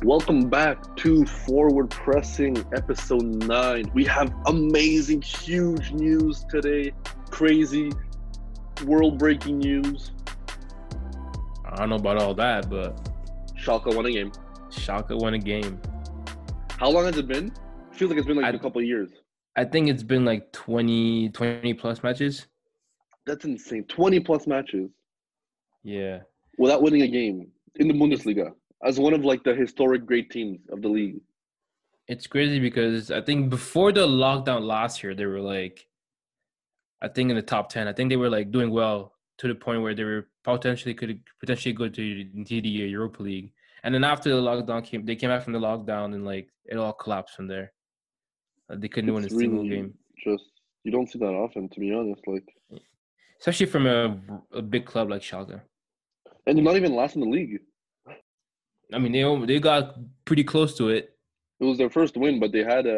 Welcome back to Forward Pressing episode 9. We have amazing, huge news today. Crazy, world breaking news. I don't know about all that, but Schalke won a game. Schalke won a game. How long has it been? Feels like it's been a couple of years. I think it's been like 20 plus matches. That's insane. 20 plus matches. Yeah. Without winning a game in the Bundesliga as one of like the historic great teams of the league. It's crazy because I think before the lockdown last year, they were like, I think in the top 10. I think they were like doing well to the point where they were could potentially go to the Europa League. And then after the lockdown they came back from the lockdown and like it all collapsed from there. They couldn't win a single game. Just you don't see that often, to be honest. Like, especially from a big club like Schalke. And they're not even last in the league. I mean, they got pretty close to it. It was their first win, but they had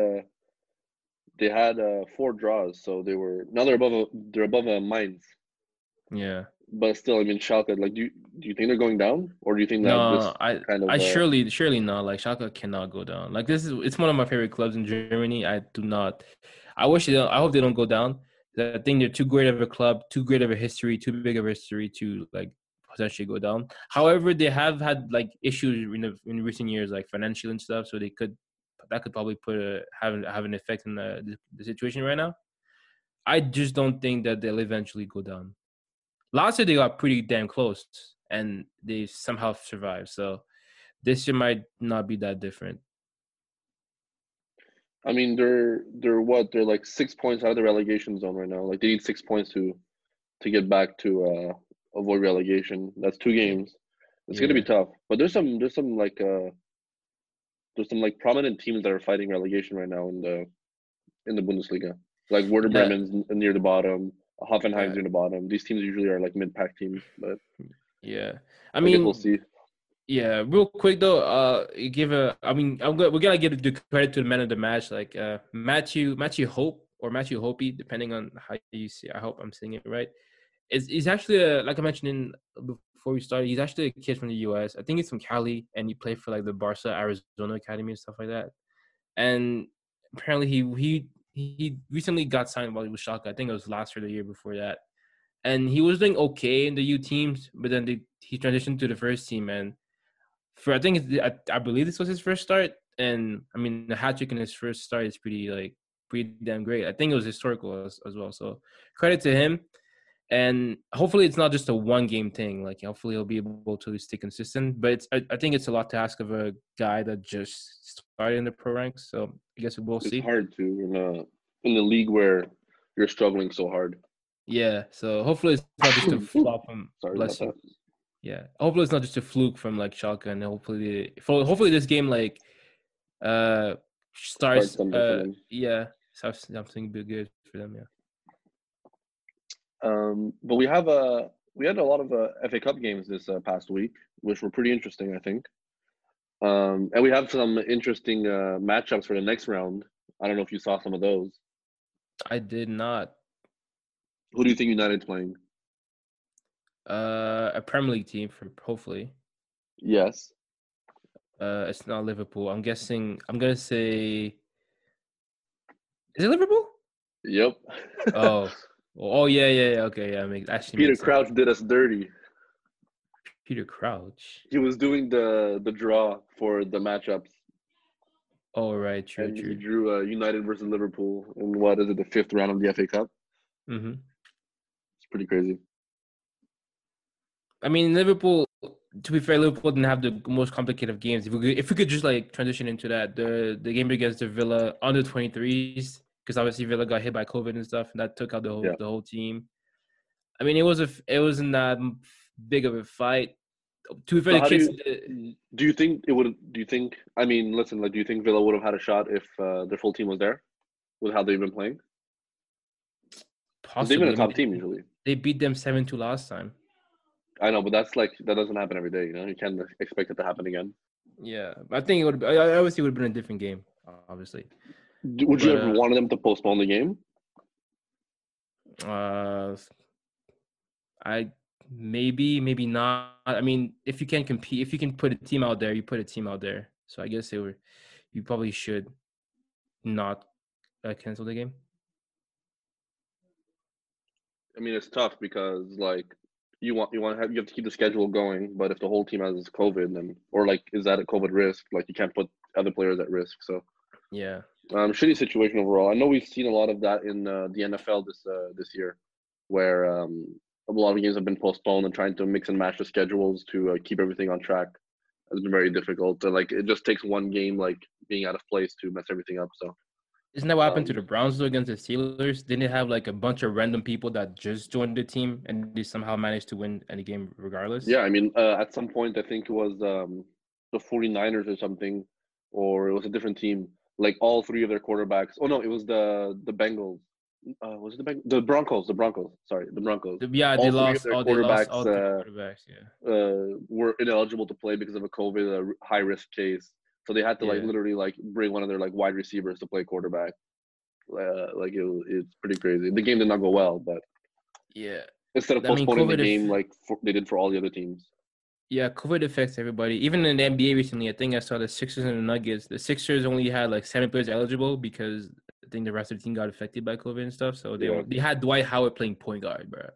4 draws, so they're above Mainz. Yeah. But still, I mean, Schalke. Like, do you think they're going down, or do you think that I surely not. Like, Schalke cannot go down. Like, it's one of my favorite clubs in Germany. I wish I hope they don't go down. I think they're too great of a club, too great of a history, too big of a history to like potentially go down. However, they have had like issues in recent years, like financial and stuff. So that could probably have an effect in the situation right now. I just don't think that they'll eventually go down. Last year they got pretty damn close and they somehow survived. So this year might not be that different. I mean, they're like 6 points out of the relegation zone right now. Like, they need 6 points to get back to avoid relegation. That's 2 games. It's gonna be tough. But there's some prominent teams that are fighting relegation right now in the Bundesliga. Like Werder Bremen's near the bottom, Hoffenheim's near the bottom. These teams usually are like mid-pack teams, but I mean, we'll see. Yeah, real quick though, we're gonna give the credit to the man of the match, like Matthew Hope or Matthew Hope, depending on how you see. I hope I'm saying it right. He's actually like I mentioned before we started. He's actually a kid from the U.S. I think he's from Cali, and he played for like the Barca Arizona Academy and stuff like that. And apparently he recently got signed while he was Schalke. I think it was last year, or the year before that. And he was doing okay in the U teams, but then he transitioned to the first team, and I believe this was his first start, and I mean the hat trick in his first start is pretty damn great. I think it was historical as well. So credit to him, and hopefully it's not just a 1 game thing. Like hopefully he'll be able to stay consistent. But I think it's a lot to ask of a guy that just started in the pro ranks. So I guess we'll see. It's hard to in the league where you're struggling so hard. Yeah. So hopefully it's not just a flop from. Sorry about that. Yeah, hopefully it's not just a fluke from like Schalke, and hopefully this game like starts something good for them. Yeah. But we had a lot of FA Cup games this past week, which were pretty interesting, I think. And we have some interesting matchups for the next round. I don't know if you saw some of those. I did not. Who do you think United's playing? A Premier League team hopefully. Yes. It's not Liverpool. I'm gonna say. Is it Liverpool? Yep. Oh yeah. Okay, yeah. Peter Crouch did us dirty. Peter Crouch. He was doing the draw for the matchups. Oh right, true. He drew United versus Liverpool in the 5th round of the FA Cup. Mm-hmm. It's pretty crazy. I mean, Liverpool. To be fair, Liverpool didn't have the most complicated games. If we could just like transition into that, the game against the Villa under 23s, because obviously Villa got hit by COVID and stuff, and that took out the whole team. I mean, it wasn't that big of a fight. To be fair, so do you think it would? Do you think? I mean, listen. Like, do you think Villa would have had a shot if their full team was there, with how they've been playing? Possibly. They've been a top team usually. They beat them 7-2 last time. I know, but that doesn't happen every day. You can't expect it to happen again. Yeah, I think it would. Obviously, it would have been a different game. Obviously. Would you ever wanted them to postpone the game? Maybe not. I mean, if you can compete, if you can put a team out there, you put a team out there. So I guess you probably should not cancel the game. I mean, it's tough because like you have to keep the schedule going, but if the whole team has COVID, then or like is that a COVID risk? Like you can't put other players at risk. So Yeah. shitty situation overall. I know we've seen a lot of that in the NFL this year, where a lot of games have been postponed and trying to mix and match the schedules to keep everything on track has been very difficult. Like it just takes one game like being out of place to mess everything up. So Isn't that what happened to um, the Browns though against the Steelers? Didn't they have like a bunch of random people that just joined the team and they somehow managed to win any game regardless? yeah, I mean, at some point I think it was the 49ers or something, or it was a different team. Like all three of their quarterbacks. Oh no, it was the Bengals. Was it the Broncos? The Broncos. Sorry, the Broncos. Yeah, All three of their they lost quarterbacks all three quarterbacks. Yeah. were ineligible to play because of a COVID high risk case. So they had to like Yeah. literally like bring one of their like wide receivers to play quarterback. Like it's pretty crazy. The game did not go well, but Yeah. instead of I mean, postponing the game like they did for all the other teams. yeah, COVID affects everybody. Even in the NBA recently, I think I saw the Sixers and the Nuggets. The Sixers only had like 7 players eligible because I think the rest of the team got affected by COVID and stuff. So Yeah. they had Dwight Howard playing point guard, bro.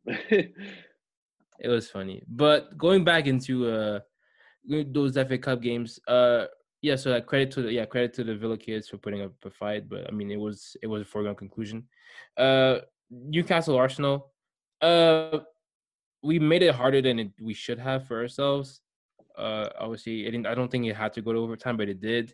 It was funny. But going back into those FA Cup games, yeah. So like credit to the Villa kids for putting up a fight. But I mean, it was a foregone conclusion. Newcastle Arsenal. We made it harder than we should have for ourselves. Obviously, it didn't. I don't think it had to go to overtime, but it did.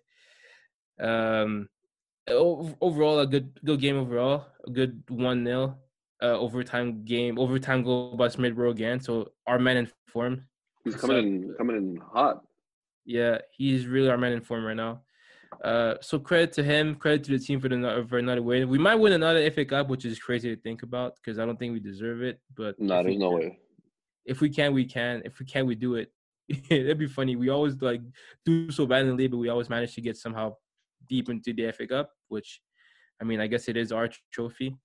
Um, Overall, a good game overall. A good 1-0 overtime game. Overtime goal by Smith-Rowe again. So our man in form. He's coming in hot. Yeah, he's really our man in form right now. So credit to him, credit to the team for another win. We might win another FA Cup, which is crazy to think about because I don't think we deserve it. But Nah, there's no way. if we can, we can. If we can, we do it. It'd be funny. We always like do so bad in the league, but we always manage to get somehow deep into the FA Cup, which, I mean, I guess it is our trophy.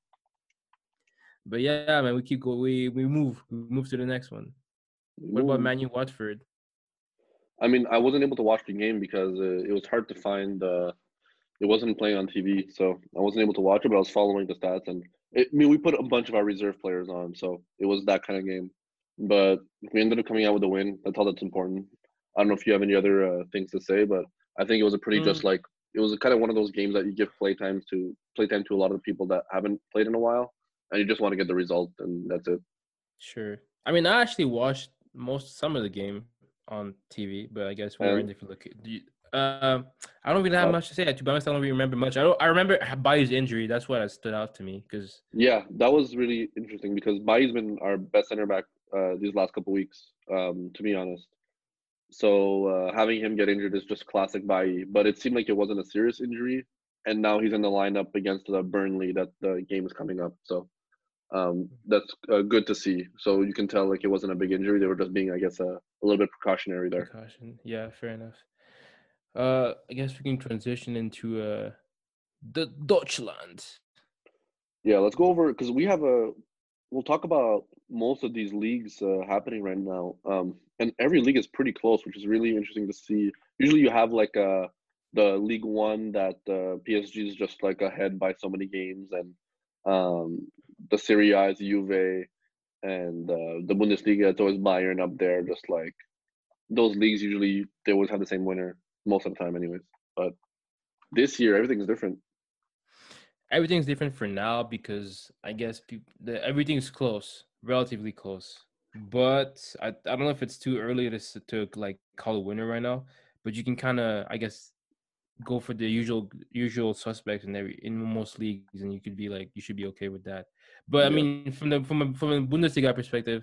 But yeah, man, we keep going. We move to the next one. What about Man U Watford? I mean, I wasn't able to watch the game because it was hard to find. It wasn't playing on TV, so I wasn't able to watch it. But I was following the stats, and I mean, we put a bunch of our reserve players on, so it was that kind of game. But we ended up coming out with a win. That's all that's important. I don't know if you have any other things to say, but I think it was a pretty just like it was kind of one of those games that you give playtime to a lot of the people that haven't played in a while, and you just want to get the result, and that's it. Sure. I mean, I actually watched some of the game on TV, but I guess we were in different locations. I don't really have much to say. To be honest, I don't really remember much. I remember Bayou's injury. That's what stood out to me. Because yeah, that was really interesting because Bailly's been our best center back these last couple weeks. To be honest, so having him get injured is just classic Bailly. But it seemed like it wasn't a serious injury, and now he's in the lineup against the Burnley that the game is coming up. So that's good to see. So you can tell like it wasn't a big injury. They were just being, I guess, a little bit precautionary there. Yeah, fair enough. I guess we can transition into the Deutschland. Yeah, let's go over because we'll talk about most of these leagues happening right now. And every league is pretty close, which is really interesting to see. Usually you have like the League One that PSG is just like ahead by so many games, and the Serie A is Juve, and the Bundesliga it's always Bayern up there. Just like those leagues, usually they always have the same winner most of the time, anyways. But this year everything's different. Everything's different for now because I guess everything's close, relatively close. But I don't know if it's too early to like call a winner right now. But you can kind of, I guess, go for the usual suspects in most leagues, and you could be like you should be okay with that. But I mean, from a Bundesliga perspective,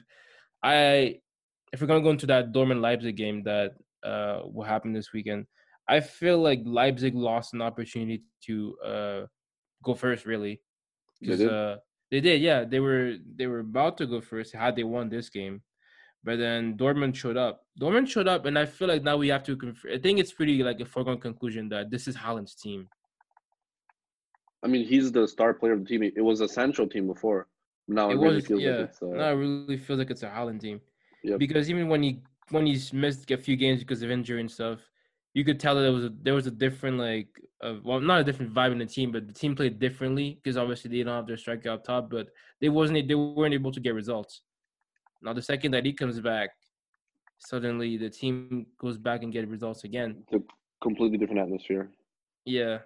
if we're gonna go into that Dortmund Leipzig game that will happen this weekend, I feel like Leipzig lost an opportunity to go first, really, because they did. Yeah, they were about to go first had they won this game, but then Dortmund showed up. And I feel like now we have to. I think it's pretty like a foregone conclusion that this is Haaland's team. I mean, he's the star player of the team. It was a Sancho team before. Now it really feels like it's. Now it really feels like it's a Haaland team. Yep. Because even when he's missed a few games because of injury and stuff, you could tell that there was a different well, not a different vibe in the team, but the team played differently because obviously they don't have their striker up top, but they weren't able to get results. Now the second that he comes back, suddenly the team goes back and get results again. It's a completely different atmosphere. Yeah.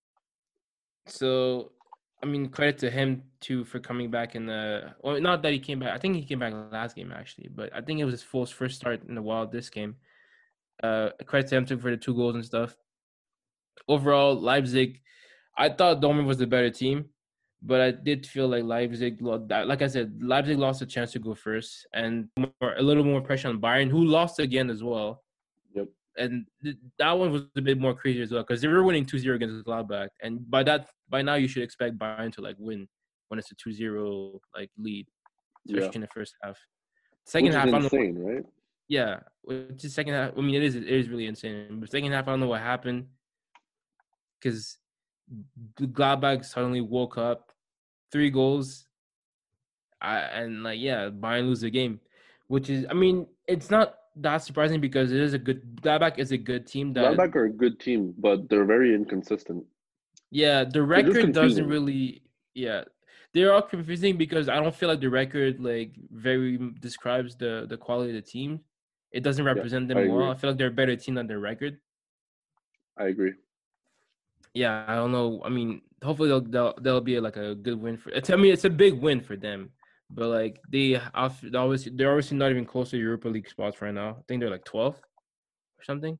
So, I mean, credit to him too for coming back in the. Well, not that he came back. I think he came back last game actually, but I think it was his first start in a while this game. Credit to him too for the 2 goals and stuff. Overall, Leipzig, I thought Dortmund was the better team, but I did feel like Leipzig, like I said, Leipzig lost a chance to go first, and a little more pressure on Bayern, who lost again as well. Yep. And that one was a bit more crazy as well because they were winning 2-0 against Gladbach, and by now you should expect Bayern to win when it's a 2-0 lead, especially in the first half. Second Which is half, insane, right? Yeah, which is second half. I mean, it is really insane. But second half, I don't know what happened because Gladbach suddenly woke up, 3 goals, and Bayern lose the game, which is, I mean, it's not that surprising because Gladbach is a good team. Gladbach are a good team, but they're very inconsistent. Yeah, the record doesn't really. Yeah, they're all confusing because I don't feel like the record very describes the quality of the team. It doesn't represent them well. I feel like they're a better team than their record. I agree. Yeah, I don't know. I mean, hopefully they'll be a good win for. I mean, it's a big win for them, but they're obviously not even close to Europa League spots right now. I think they're 12th or something.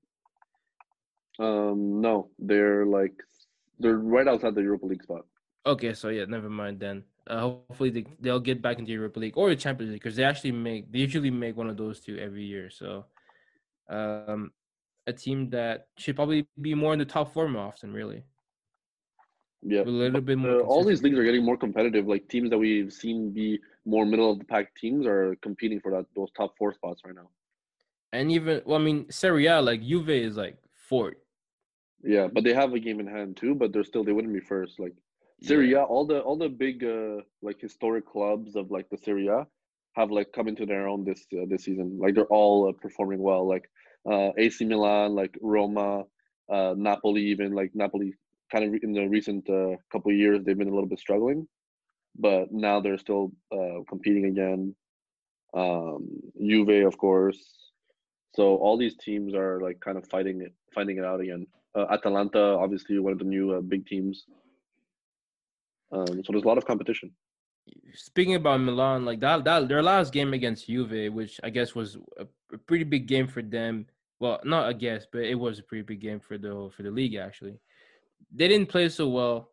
No, they're right outside the Europa League spot. Okay, so yeah, never mind then. Hopefully they'll get back into Europa League or the Champions League because they usually make one of those two every year. So, a team that should probably be more in the top 4 more often, really. Yeah, a little bit more. All these leagues are getting more competitive. Like teams that we've seen be more middle of the pack teams are competing for those top 4 spots right now. And even, well, I mean, Serie A, Juve is 4th. Yeah, but they have a game in hand too. But they wouldn't be first. Serie A, all the big historic clubs of the Serie A have come into their own this season. They're all performing well. AC Milan, Roma, Napoli, even Napoli. Kind of in the recent couple of years, they've been a little bit struggling, but now they're still competing again. Juve, of course. So all these teams are kind of finding it out again. Atalanta, obviously, one of the new big teams. So there's a lot of competition. Speaking about Milan, that their last game against Juve, which I guess was a pretty big game for them. Well, not I guess, but it was a pretty big game for the league actually. They didn't play so well.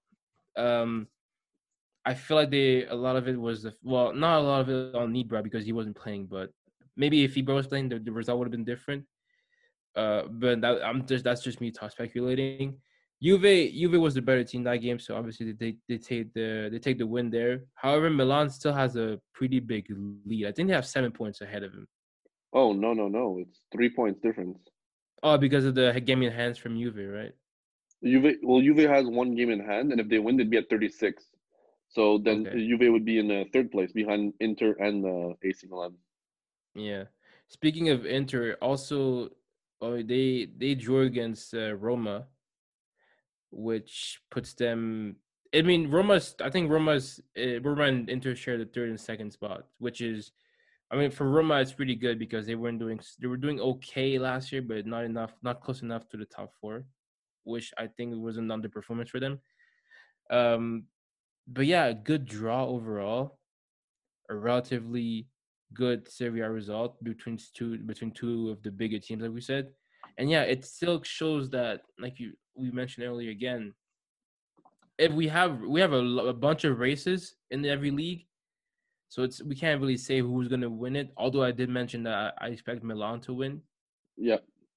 I feel like a lot of it was not a lot of it on Ibra because he wasn't playing, but maybe if Ibra was playing, the result would have been different. But that's just me speculating. Juve was the better team that game, so obviously they take the win there. However, Milan still has a pretty big lead. I think they have 7 points ahead of him. Oh no! It's 3 points difference. Oh, because of the game in hands from Juve, right? Juve has 1 game in hand, and if they win, they'd be at 36. So then Juve would be in 3rd place behind Inter and AC Milan. Yeah. Speaking of Inter, also, they drew against Roma, which puts them. I mean, Roma and Inter share the 3rd and 2nd spot, which is, I mean, for Roma it's pretty good because they were doing okay last year, but not close enough to the top 4, which I think was an underperformance for them. But yeah, a good draw overall, a relatively good Serie A result between two of the bigger teams, like we said. And yeah, it still shows that, we mentioned earlier again, if we have a bunch of races in every league, so we can't really say who's going to win it. Although I did mention that I expect Milan to win. Yeah.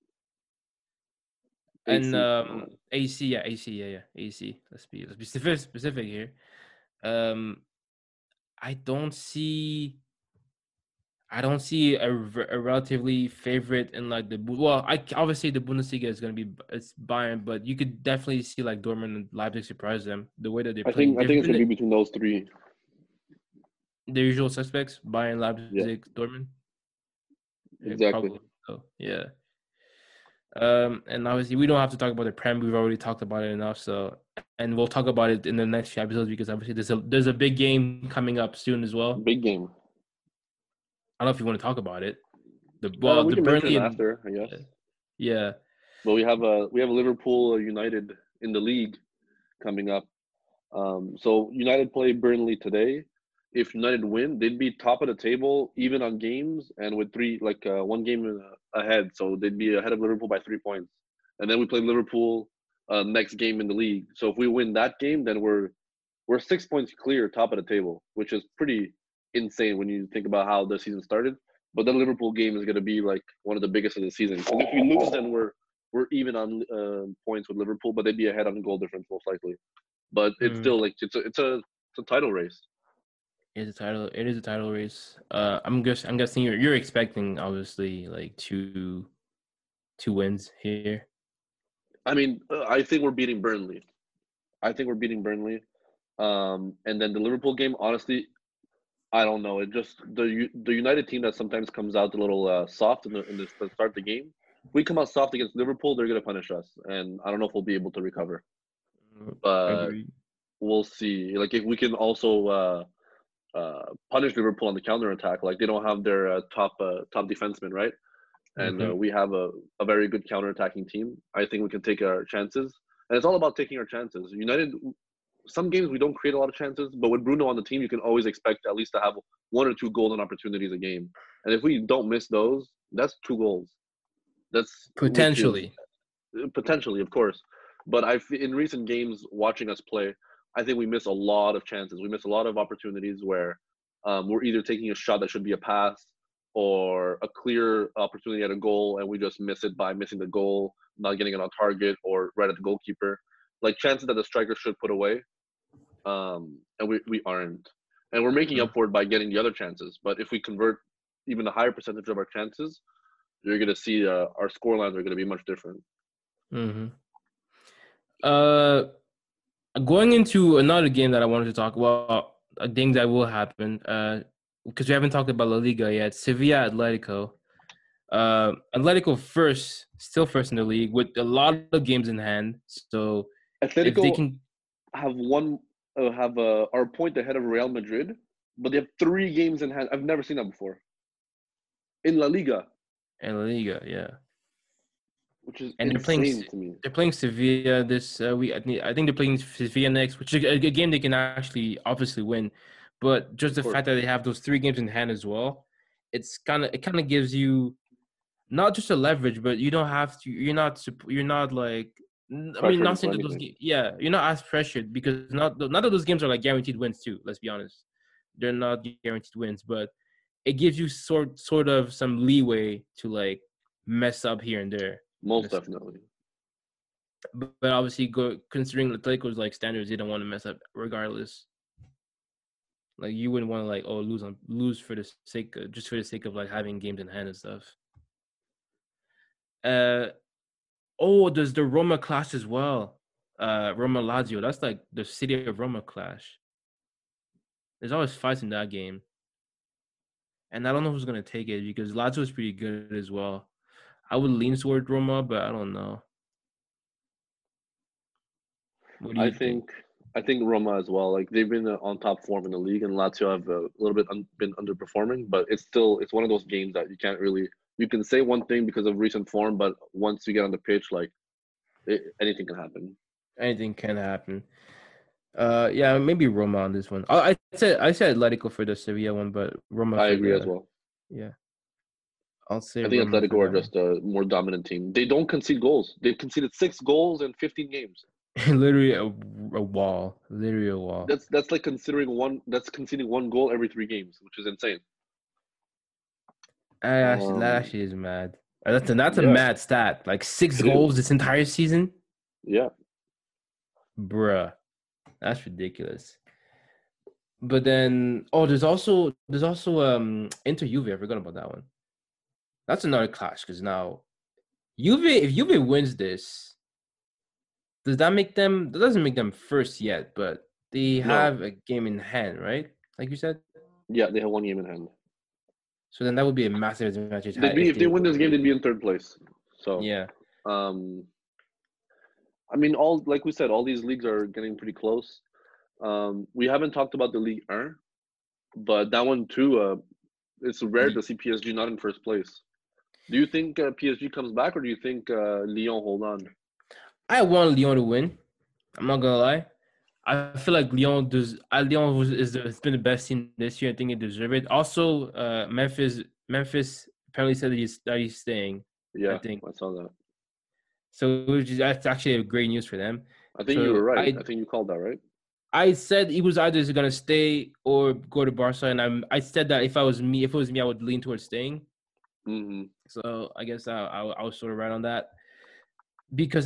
And AC. Let's be specific here. I don't see a relatively favorite in obviously the Bundesliga is going to be it's Bayern, but you could definitely see Dortmund and Leipzig surprise them the way that they're playing. I think it's going to be between those 3. The usual suspects: Bayern, Leipzig, Dortmund. Exactly. Probably so, yeah. And obviously we don't have to talk about the Prem. We've already talked about it enough. So, and we'll talk about it in the next few episodes because obviously there's a big game coming up soon as well. Big game. I don't know if you want to talk about it. We The can mention Burnley it and after, I guess. yeah. But we have a Liverpool United in the league coming up. So United play Burnley today. If United win, they'd be top of the table, even on games, and with one game ahead. So they'd be ahead of Liverpool by 3 points. And then we play Liverpool next game in the league. So if we win that game, then we're 6 points clear, top of the table, which is pretty insane when you think about how the season started. But the Liverpool game is going to be like one of the biggest of the season. So if we lose, then we're even on points with Liverpool, but they'd be ahead on goal difference most likely. But it's still like it's a title race. It is a title race. I'm guessing you're expecting obviously like two wins here. I mean, I think we're beating Burnley. And then the Liverpool game, honestly, I don't know. It just the United team that sometimes comes out a little soft in the start of the game. If we come out soft against Liverpool, they're gonna punish us, and I don't know if we'll be able to recover. But Agreed. we'll see. Like if we can also punish Liverpool on the counter attack. Like they don't have their top defenseman, right? And we have a very good counter attacking team. I think we can take our chances, and it's all about taking our chances. United, some games we don't create a lot of chances, but with Bruno on the team, you can always expect at least to have 1 or 2 golden opportunities a game. And if we don't miss those, that's 2 goals. That's Potentially. Potentially, of course. But in recent games, watching us play, I think we miss a lot of chances. We miss a lot of opportunities where we're either taking a shot that should be a pass or a clear opportunity at a goal, and we just miss it by missing the goal, not getting it on target, or right at the goalkeeper. Like chances that the striker should put away, and we aren't. And we're making up for it by getting the other chances. But if we convert even a higher percentage of our chances, you're going to see our score lines are going to be much different. Going into another game that I wanted to talk about, a game that will happen, because we haven't talked about La Liga yet. Sevilla Atletico. Atletico still first in the league with a lot of games in hand. So Atletico if they can have are a point ahead of Real Madrid, but they have 3 games in hand. I've never seen that before. In La Liga. In La Liga, yeah. Which is insane to me. They're playing Sevilla this week. I think they're playing Sevilla next, which is a game they can actually obviously win. But just the fact that they have those 3 games in hand as well, it kind of gives you not just a leverage, but you don't have to. You're not like. I mean, not saying that those. Yeah, you're not as pressured because none of those games are like guaranteed wins too. Let's be honest, they're not guaranteed wins, but it gives you sort of some leeway to like mess up here and there. Most definitely. But obviously, considering Atletico's like standards, they don't want to mess up regardless. Like you wouldn't want to like lose for the sake of like having games in hand and stuff. There's the Roma clash as well. Roma Lazio. That's like the city of Roma clash. There's always fights in that game. And I don't know who's gonna take it because Lazio is pretty good as well. I would lean toward Roma, but I don't know. What do you think? I think Roma as well. Like they've been on top form in the league, and Lazio have a little bit been underperforming. But it's one of those games that you can't really. You can say one thing because of recent form, but once you get on the pitch, like anything can happen. Anything can happen. Yeah, maybe Roma on this one. I said Atletico for the Sevilla one, but Roma. I agree as well. Yeah, I'll say. I think Atletico are just a more dominant team. They don't concede goals. They've conceded 6 goals in 15 games. Literally a wall. Literally a wall. That's like conceding 1 goal every 3 games, which is insane. That actually is mad. That's a mad stat. Like 6 goals this entire season. Yeah. Bruh. That's ridiculous. But then there's also Inter Juve. I forgot about that one. That's another clash because now if Juve wins this, does that make them? That doesn't make them first yet, but they have a game in hand, right? Like you said. Yeah, they have 1 game in hand. So then that would be a massive advantage. If they win this game, they'd be in 3rd place. So yeah, Um, I mean, all like we said, all these leagues are getting pretty close. We haven't talked about the Ligue 1, but that one too. It's rare to see PSG not in first place. Do you think PSG comes back, or do you think Lyon hold on? I want Lyon to win. I'm not gonna lie. I feel like Lyon does. Has been the best team this year. I think they deserve it. Also, Memphis apparently said that he's staying. I Yeah, think I saw that. so. That's actually a great news for them. I think you were So right. I I think you called that right. I said he was either gonna stay or go to Barca, and I said that if it was me, I would lean towards staying. Hmm. So I guess I was sort of right on that. Because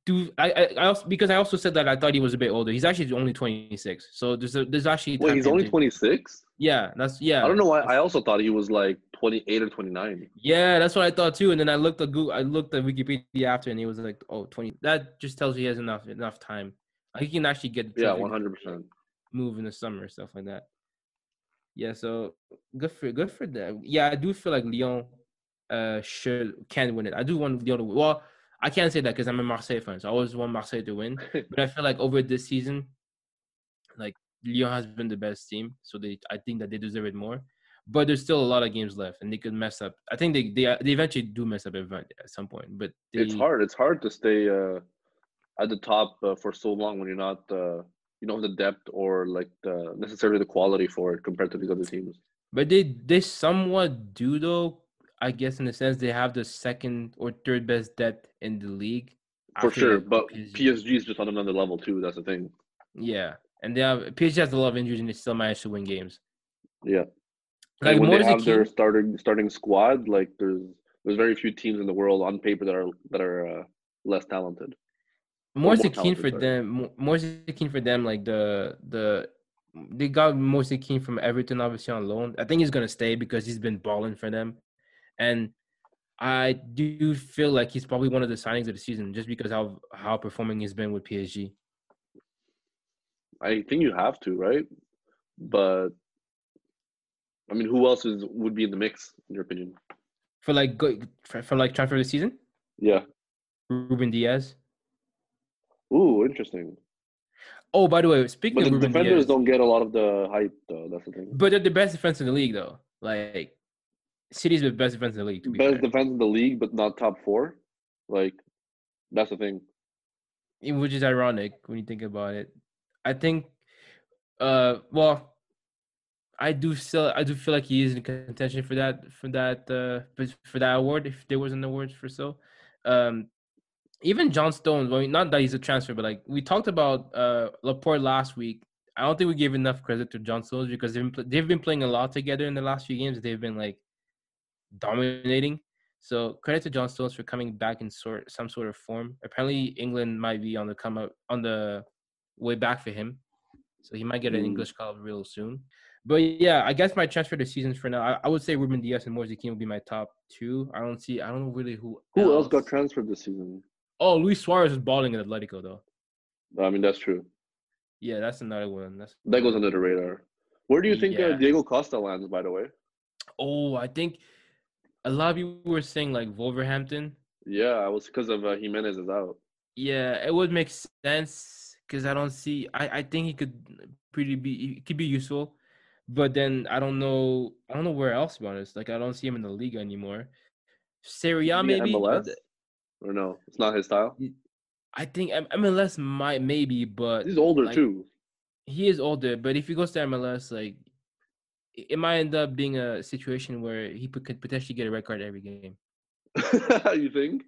I also said that I thought he was a bit older. He's actually only 26. So there's actually Wait, time he's for him only to. 26? Yeah, I don't know why. I that's also thought he was like 28 or 29. yeah, that's what I thought too. And then I looked at Wikipedia after, and he was like, oh, 20. That just tells you he has enough time. He can actually get the Yeah, trophy, 100%. move in the summer, stuff like that. Yeah, so good for them. Yeah, I do feel like Lyon can win it. I do want Lyon to win. Well, I can't say that because I'm a Marseille fan, so I always want Marseille to win. But I feel like over this season, like Lyon has been the best team, so I think that they deserve it more. But there's still a lot of games left, and they could mess up. I think they eventually do mess up at some point, but It's they hard. It's hard to stay at the top for so long when you're not, you don't have the depth or like necessarily the quality for it compared to these other teams. they somewhat do though. I guess in a sense they have the second or third best depth in the league For after sure, like but PSG. PSG is just on another level too. That's the thing. Yeah, and they have PSG has a lot of injuries and they still manage to win games. Yeah, and Like when they Moise have their Kean, starting squad, like there's very few teams in the world on paper that are less talented or Moise more Kean talented. for Sorry. them, Moise Kean for them, like they got Moise Kean from Everton obviously on loan. I think he's gonna stay because he's been balling for them, and I do feel like he's probably one of the signings of the season just because how performing he's been with PSG. I think you have to, right? But I mean, who else would be in the mix in your opinion? For like for like transfer of the season, Yeah. Ruben Diaz. Ooh, interesting. Oh, by the way, speaking But of the Ruben defenders Diaz, don't get a lot of the hype, though. That's the thing. but they're the best defense in the league though. Like City's the best defense in the league, to be Best fair. defense in the league, but not top four. Like that's the thing. Which is ironic when you think about it. I think, well, I do feel like he is in contention for that award if there was an award for so. Um, Even John Stones, well, not that he's a transfer, but like we talked about Laporte last week. I don't think we gave enough credit to John Stones because they've been playing a lot together in the last few games. They've been like dominating. So credit to John Stones for coming back in some sort of form. Apparently, England might be on the come up on the way back for him, so he might get an Mm. English call real soon. But yeah, I guess my transfer decisions for now, I would say Ruben Diaz and Moise Kean would be my top two. I don't know really who Who else got else. transferred this season? Oh, Luis Suarez is balling in Atletico though. I mean, that's true. Yeah, that's another one. That's That goes another under the one. radar. Where do you think Yeah. Diego Costa lands? By the way. Oh, I think a lot of people were saying like Wolverhampton. Yeah, I was because of Jimenez is out. Yeah, it would make sense because I don't see. I think he could be useful, but then I don't know where else to be honest. Like I don't see him in the league anymore. Serie A Maybe maybe. MLS or no? It's not his style. I think MLS might maybe, but He's older like too. he is older. But if he goes to MLS, like it might end up being a situation where could potentially get a red card every game. You think?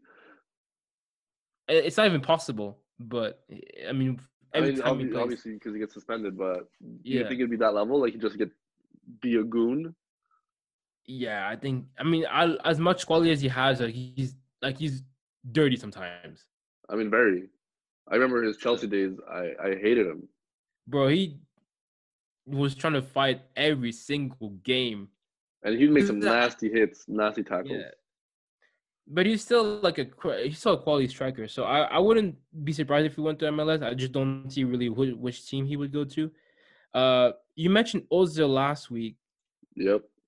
It's not even possible, but I mean, I every mean, time he plays, obviously because he gets suspended, but do you yeah, think it'd be that level? Like he just be a goon? yeah. I think. I mean, as much quality as he has, he's dirty sometimes. I mean, very. I remember his So, Chelsea days. I hated him, bro, he was trying to fight every single game. and he'd make some Yeah, nasty hits, nasty tackles. but he's still like he's still a quality striker. So I wouldn't be surprised if he went to MLS. I just don't see really which team he would go to. You mentioned Ozil last week. Yep.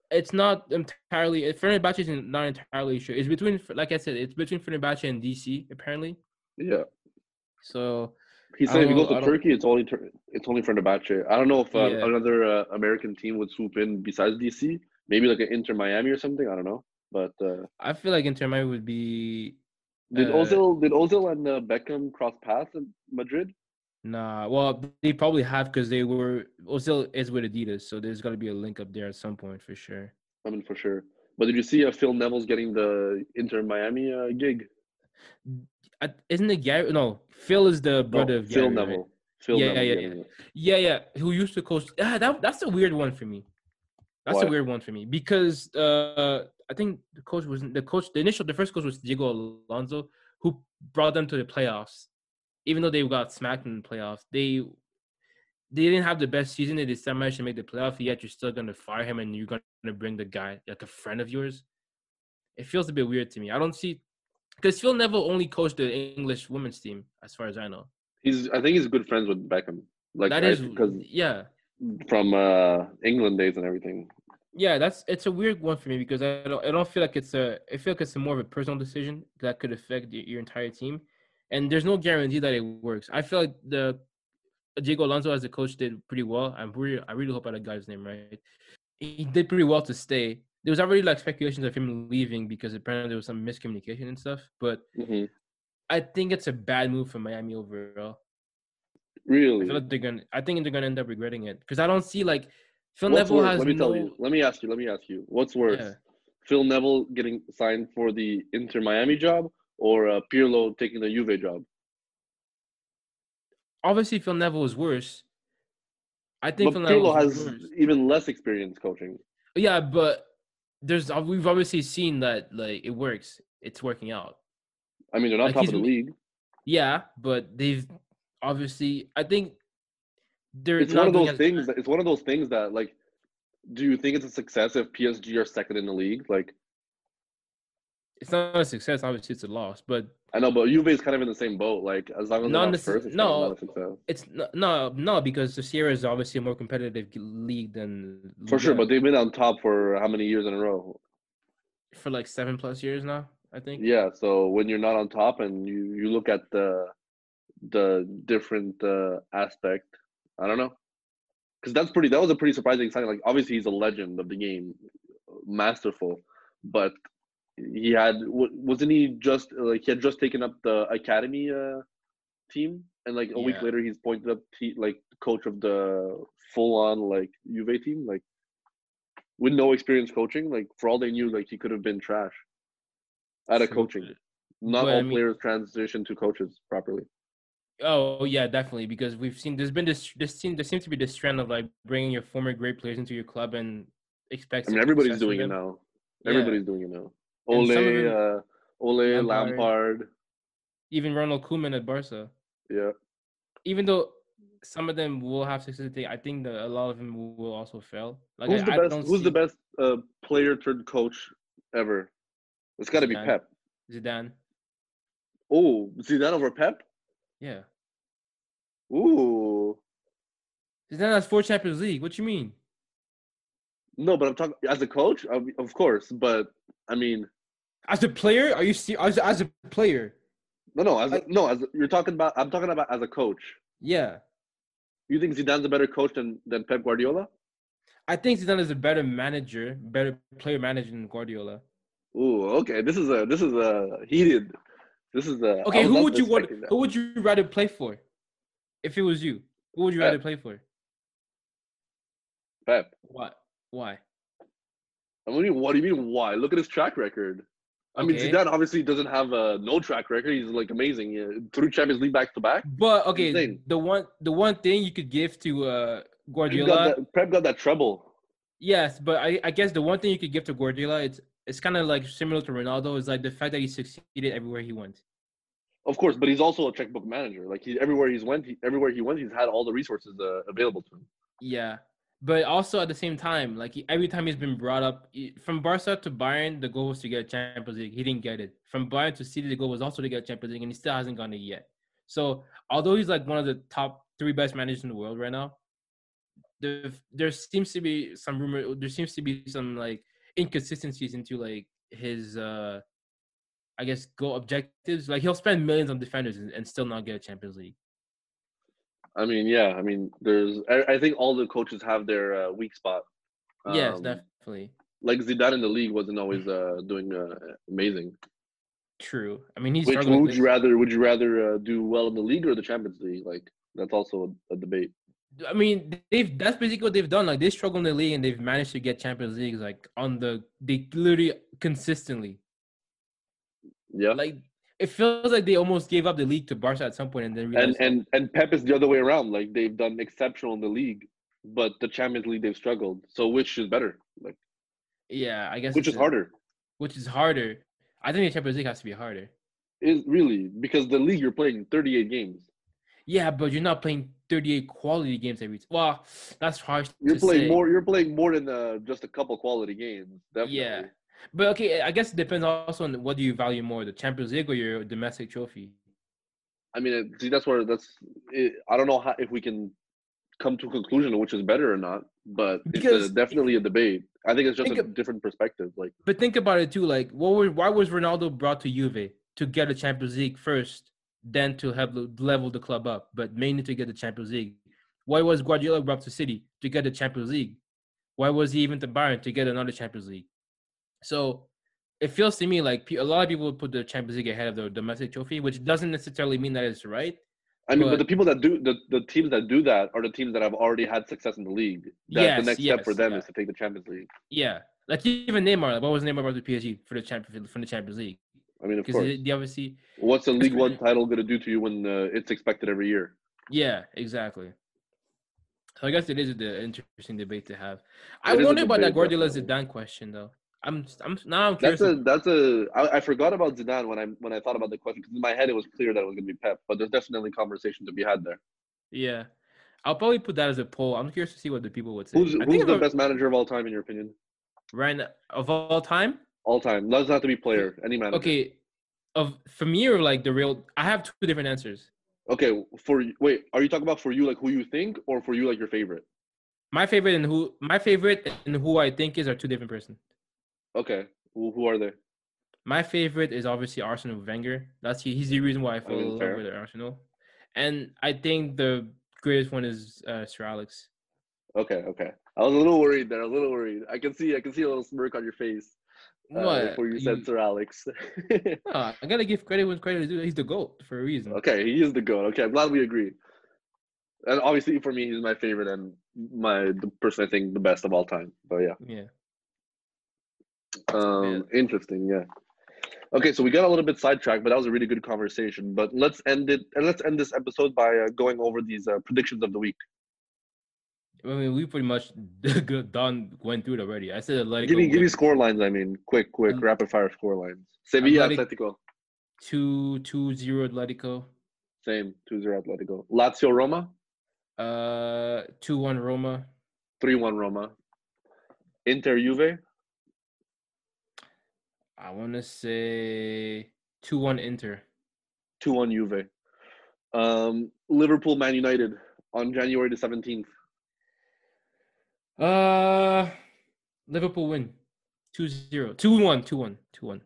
It's not entirely. Fenerbahce is not entirely sure. It's between, like I said, it's between Fenerbahce and DC apparently. Yeah. So He I said don't if he know. goes to Turkey, it's only Fenerbahce. I don't know if Yeah, another American team would swoop in besides DC. Maybe like an Inter Miami or something. I don't know. But I feel like Inter Miami would be. did Uh, Ozil and Beckham cross paths in Madrid? nah. Well, they probably have because they were Ozil is with Adidas, so there's got to be a link up there at some point for sure. I mean, for sure. But did you see Phil Neville's getting the Inter Miami gig? Isn't it Gary? No, Phil is the brother No, of Phil Gary, right? Neville. Phil Yeah, Neville's yeah, yeah, getting it. yeah. Who used to coach? That's a weird one for me. That's a Why? weird one for me because I think the first coach was Diego Alonso, who brought them to the playoffs. Even though they got smacked in the playoffs, they didn't have the best season. They did managed to make the playoff. Yet you're still gonna fire him, and you're gonna bring the guy like a friend of yours. It feels a bit weird to me. I don't see because Phil Neville only coached the English women's team, as far as I know. I think he's good friends with Beckham. Like That I is, because yeah, from England days and everything. yeah. It's a weird one for me because I don't feel like I feel like it's more of a personal decision that could affect your entire team, and there's no guarantee that it works. I feel like the Diego Alonso as a coach did pretty well. I really hope I got the guy's name right. He did pretty well to stay. There was already like speculations of him leaving because apparently there was some miscommunication and stuff. But Hmm. I think it's a bad move for Miami overall. I feel Really? like I think they're gonna end up regretting it because I don't see like Phil What's Neville worse? has Let me tell you. no. Let me ask you. Let me ask you. What's worse? Yeah, Phil Neville getting signed for the Inter Miami job or Pirlo taking the Juve job? obviously Phil Neville is worse. I think Phil But Neville Pirlo is has worse. even less experience coaching. Yeah, but we've obviously seen that like it works. It's working out. I mean, they're not Like top of the league. yeah, but they've obviously. I think they're It's one not of doing those as things. It's one of those things that like, do you think it's a success if PSG are second in the league? Like, it's not a success. Obviously, it's a loss, but I know, but Juve is kind of in the same boat. Like, as long as they're not not first, it's kind of not no. a success. It's no because the Sierra is obviously a more competitive league than For sure, Liga but they've been on top for how many years in a row? for like 7+ years now. I think. Yeah, so when you're not on top and you look at the different aspect, I don't know, because that was a pretty surprising signing. Like obviously he's a legend of the game, masterful, but wasn't he just like he had just taken up the academy team, and like a week Yeah. later he's pointed up like coach of the full on like Juve team, like with no experience coaching. Like for all they knew, like he could have been trash at a True, coaching. Not but I all mean, players transition to coaches properly. oh yeah, definitely because we've seen there's been there seems to be this trend of like bringing your former great players into your club and expect I mean, everybody's success from doing it them. now. Yeah, Everybody's doing it now. and some of them Ole, Lampard, Lampard. even Ronald Koeman at Barca. Yeah. Even though some of them will have success, I think that a lot of them will also fail. Like Who's the I best? don't Who's the see best player turned coach ever? It's got to be Zidane. Pep. Zidane. Oh, Zidane over Pep. Yeah, Ooh. Zidane has 4 Champions League. What you mean? No, but I'm talking as a coach, of course. But I mean, As a player, are you as a player? Like no, as you're talking about. I'm talking about as a coach. yeah, You think Zidane's a better coach than Pep Guardiola? I think Zidane is a better manager, better player manager than Guardiola. Ooh, okay. This is a heated. This is a. I Okay, was not expecting that. who would you rather play for if it was you? Who would you rather Pep. play for? Pep. What? Why? I mean, what do you mean? Why? Look at his track record. I mean, Okay, Zidane obviously doesn't have a no track record. He's like amazing. Yeah, 3 Champions League back to back. but okay, Insane. the one thing you could give to Pep got Guardiola, that. Pep got that treble. yes, but I guess the one thing you could give to Guardiola, it's kind of like similar to Ronaldo, is like the fact that he succeeded everywhere he went. Of course, but he's also a checkbook manager. Like he everywhere he went, he's had all the resources available to him. Yeah, but also at the same time, like every time he's been brought up from Barca to Bayern, the goal was to get Champions League. He didn't get it. From Bayern to City, the goal was also to get Champions League, and he still hasn't gotten it yet. So although he's like one of the top 3 best managers in the world right now, there seems to be some rumor. There seems to be some like inconsistencies into like his I guess goal objectives. Like he'll spend millions on defenders and still not get a Champions League. I mean, yeah. I mean, I think all the coaches have their weak spot. Yes, Um, definitely. like Zidane in the league wasn't always doing amazing. True. I mean, he's Which struggling would you this. rather? Would you rather do well in the league or the Champions League? Like that's also a debate. I mean, that's basically what they've done. Like they struggle in the league and they've managed to get Champions Leagues like they literally consistently. Yeah. Like it feels like they almost gave up the league to Barca at some point and then And realized, and Pep is the other way around. Like they've done exceptional in the league, but the Champions League they've struggled. So which is better? Like yeah, I guess which is harder? which is harder. I think the Champions League has to be harder. Is really because the league you're playing 38 games. Yeah, but you're not playing 38 quality games every. Well, that's harsh You're to playing say. more. You're playing more than just a couple quality games. Definitely. Yeah, but okay, I guess it depends also on what do you value more, the Champions League or your domestic trophy. I mean, see, I don't know if we can come to a conclusion of which is better or not, but Because it's definitely a debate. I think it's just think a of, different perspective. Like, but think about it too. Like, why was Ronaldo brought to Juve to get a Champions League first, then to have level the club up, but mainly to get the Champions League? Why was Guardiola brought to City to get the Champions League? Why was he even to Bayern to get another Champions League? So it feels to me like a lot of people put the Champions League ahead of the domestic trophy, which doesn't necessarily mean that it's right. I mean, but the people that do the teams that do that are the teams that have already had success in the league. That the next step for them is to take the Champions League. Yeah, like even Neymar. Like, what was Neymar about the PSG for the Champions League? I mean, of course. They obviously. What's the League One title going to do to you when it's expected every year? Yeah, exactly. So I guess it is an interesting debate to have. I wonder about that Guardiola Zidane question though. I'm curious. I forgot about Zidane when I thought about the question because in my head it was clear that it was going to be Pep, but there's definitely conversation to be had there. Yeah, I'll probably put that as a poll. I'm curious to see what the people would say. Who's the best manager of all time in your opinion? Right now, of all time? All time. Doesn't have to be player. Any manager. Okay, for me or like the real. I have two different answers. Okay, are you talking about for you like who you think or for you like your favorite? My favorite and who I think is are two different persons. Okay, who are they? My favorite is obviously Arsene Wenger. He's the reason why I fell in love with Arsenal, and I think the greatest one is Sir Alex. Okay. I was a little worried there. I can see a little smirk on your face. Before you said Sir Alex. I gotta give credit when credit is due. He's the GOAT for a reason. Okay, he is the GOAT. Okay, I'm glad we agree. And obviously for me, he's my favorite and the person I think the best of all time. But yeah. Interesting. Yeah. Okay, so we got a little bit sidetracked, but that was a really good conversation. But let's end this episode by going over these predictions of the week. I mean, we pretty much went through it already. I said Atletico. Give me score lines. I mean, quick, rapid fire score lines. Sevilla, Atletico. 2-0 Atletico. Same, 2-0 Atletico. Lazio, Roma. 2-1 Roma. 3-1 Roma. Inter, Juve. I want to say 2-1 Inter. 2-1 Juve. Liverpool, Man United on January the 17th. Liverpool win. 2-0. 2-1.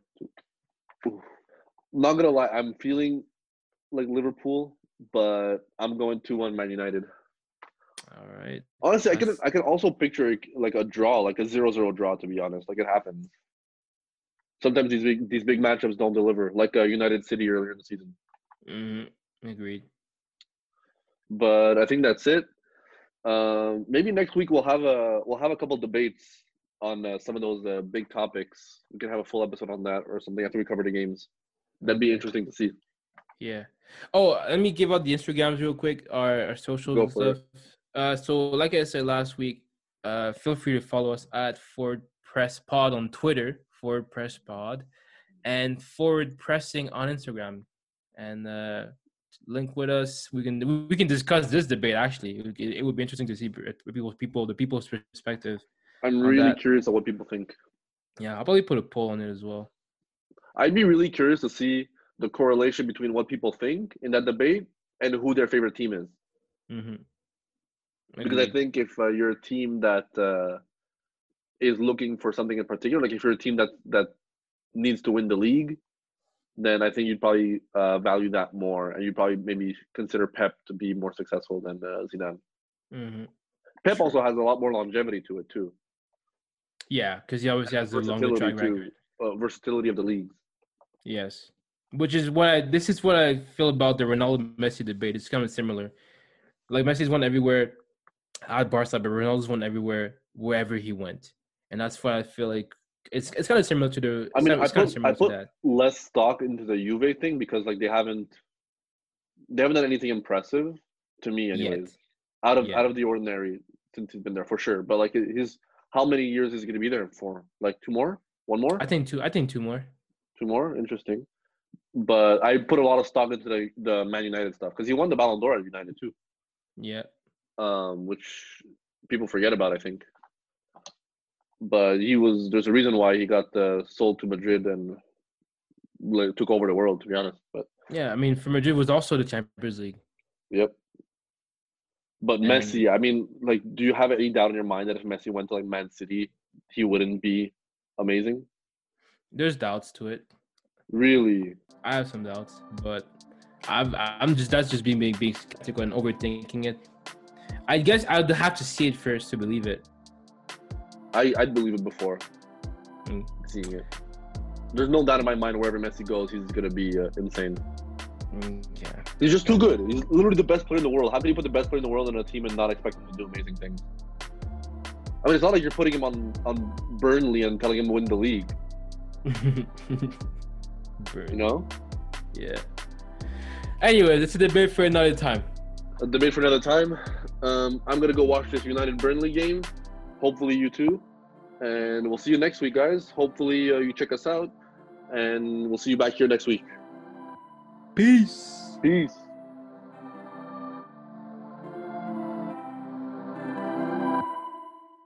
Not gonna lie, I'm feeling like Liverpool, but I'm going 2-1 Man United. All right. Honestly, I can also picture like a draw, like a 0-0 draw. To be honest, like it happens. Sometimes these big matchups don't deliver, like United City earlier in the season. Agreed. But I think that's it. Maybe next week we'll have a couple debates on some of those big topics. We can have a full episode on that or something after we cover the games. That'd be interesting to see. Yeah. Oh, let me give out the Instagrams real quick, our socials and stuff. So like I said last week, feel free to follow us at Forward Press Pod on Twitter, Forward Press Pod, and Forward Pressing on Instagram. And link with us. We can discuss this debate. Actually, it would be interesting to see the people's perspective. I'm really curious of what people think. Yeah, I'll probably put a poll on it as well. I'd be really curious to see the correlation between what people think in that debate and who their favorite team is. Because I Agreed. think if you're a team that is looking for something in particular, like if you're a team that needs to win the league, then I think you'd probably value that more, and you'd probably maybe consider Pep to be more successful than Zidane. Hmm. Pep True. also has a lot more longevity to it too, Yeah, because he obviously has the longer versatility track too, record. versatility of the leagues. Yes, which is this is what I feel about the Ronaldo Messi debate. It's kind of similar. Like Messi's won everywhere at Barca, but Ronaldo's won everywhere wherever he went, and that's why I feel like it's kind of similar to the I mean, it's kind of I similar to put that. less stock into the Juve thing because like they haven't done anything impressive to me, anyways, Yet, out yet. of the ordinary since he's been there for sure. But like his, how many years is he going to be there for? Like two more, one more, I think two. I think two more. two more. Interesting. But I put a lot of stock into the Man United stuff because he won the Ballon d'Or at United too, Yeah. which people forget about, I think. But there's a reason why he got sold to Madrid and like, took over the world, to be honest. But Yeah, I mean, for Madrid was also the Champions League, yep. But and Messi, I mean, like, do you have any doubt in your mind that if Messi went to like Man City, he wouldn't be amazing? there's doubts to it. Really? I have some doubts, but I'm just that's just being skeptical and overthinking it. I guess I'd have to see it first to believe it. I'd believe it before Mm, seeing it. There's no doubt in my mind wherever Messi goes, he's gonna be insane. yeah, He's just too good. He's literally the best player in the world. How can you put the best player in the world in a team and not expect him to do amazing things? I mean, it's not like you're putting him on Burnley and telling him to win the league. You know, Yeah. Anyway, that's a debate for another time. a debate for another time. I'm gonna go watch this United Burnley game. Hopefully, you too. And we'll see you next week, guys. Hopefully, you check us out, and we'll see you back here next week. Peace. Peace.